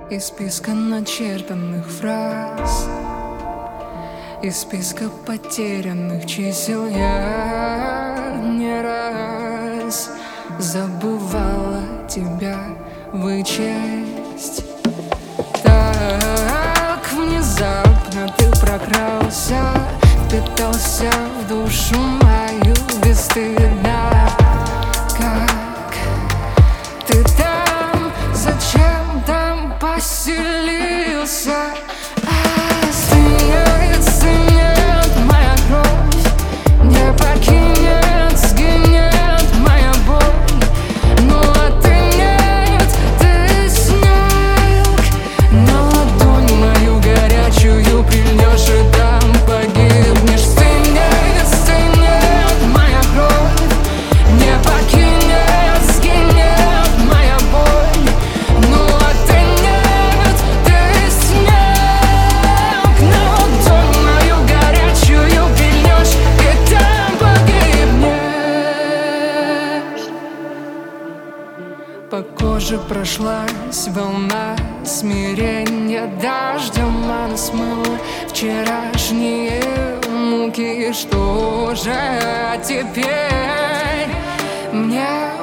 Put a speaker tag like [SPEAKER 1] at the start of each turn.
[SPEAKER 1] Из списка начертанных фраз, из списка потерянных чисел я не раз забывала тебя вычесть. Так внезапно ты прокрался, впитался в душу мою бесстыдно. Как ты там, зачем там поселился? Стынет моя кровь, не покинет, сгинет моя боль. Ну а ты нет, ты снег, на ладонь мою горячую прильнешь и там погибнешь. Стынет моя кровь, не покинет, сгинет моя боль. Ну а ты нет, ты снег, на ладонь мою горячую прильнешь и там погибнешь. По коже прошлась волна смирения, дождем она смыла вчерашние муки. Что же теперь мне